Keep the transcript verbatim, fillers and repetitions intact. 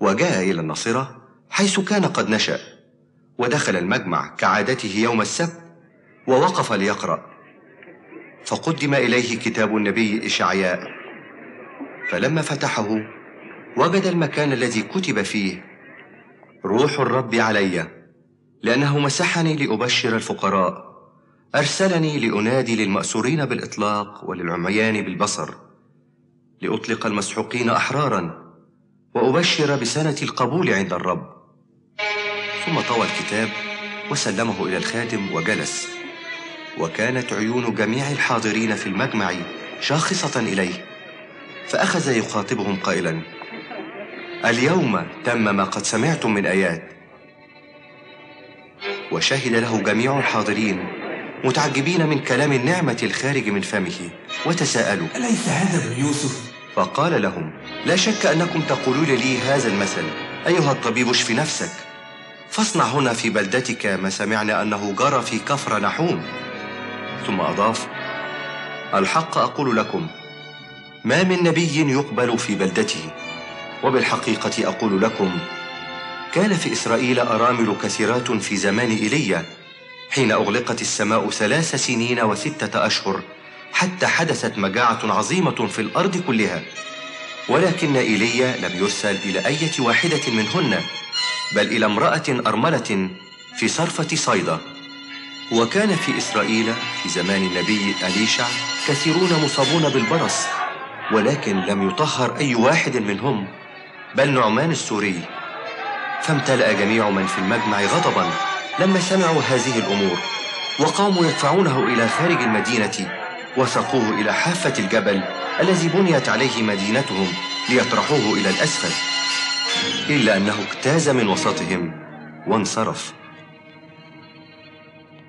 وجاء إلى الناصرة حيث كان قد نشأ، ودخل المجمع كعادته يوم السبت ووقف ليقرأ، فقدم إليه كتاب النبي إشعياء، فلما فتحه وجد المكان الذي كتب فيه: روح الرب علي، لأنه مسحني لأبشر الفقراء، أرسلني لأنادي للمأسورين بالإطلاق وللعميان بالبصر، لأطلق المسحوقين أحرارا، وأبشر بسنة القبول عند الرب. ثم طوى الكتاب وسلمه إلى الخادم وجلس، وكانت عيون جميع الحاضرين في المجمع شاخصة إليه، فأخذ يخاطبهم قائلا: اليوم تم ما قد سمعتم من آيات. وشهد له جميع الحاضرين متعجبين من كلام النعمة الخارج من فمه، وتساءلوا: أليس هذا ابن يوسف؟ فقال لهم: لا شك أنكم تقولون لي هذا المثل: أيها الطبيب اشف نفسك، فاصنع هنا في بلدتك ما سمعنا أنه جرى في كفر نحوم. ثم أضاف: الحق أقول لكم، ما من نبي يقبل في بلدته. وبالحقيقة أقول لكم، كان في إسرائيل أرامل كثيرات في زمان إيليا، حين أغلقت السماء ثلاث سنين وستة أشهر، حتى حدثت مجاعة عظيمة في الأرض كلها، ولكن إيليا لم يرسل إلى أية واحدة منهن، بل إلى امرأة أرملة في صرفة صيدا. وكان في إسرائيل في زمان النبي أليشع كثيرون مصابون بالبرص، ولكن لم يطهر أي واحد منهم، بل نعمان السوري. فامتلأ جميع من في المجمع غضبا لما سمعوا هذه الأمور، وقاموا يدفعونه إلى خارج المدينة، وسقوه إلى حافة الجبل الذي بنيت عليه مدينتهم ليطرحوه إلى الأسفل، إلا أنه اجتاز من وسطهم وانصرف.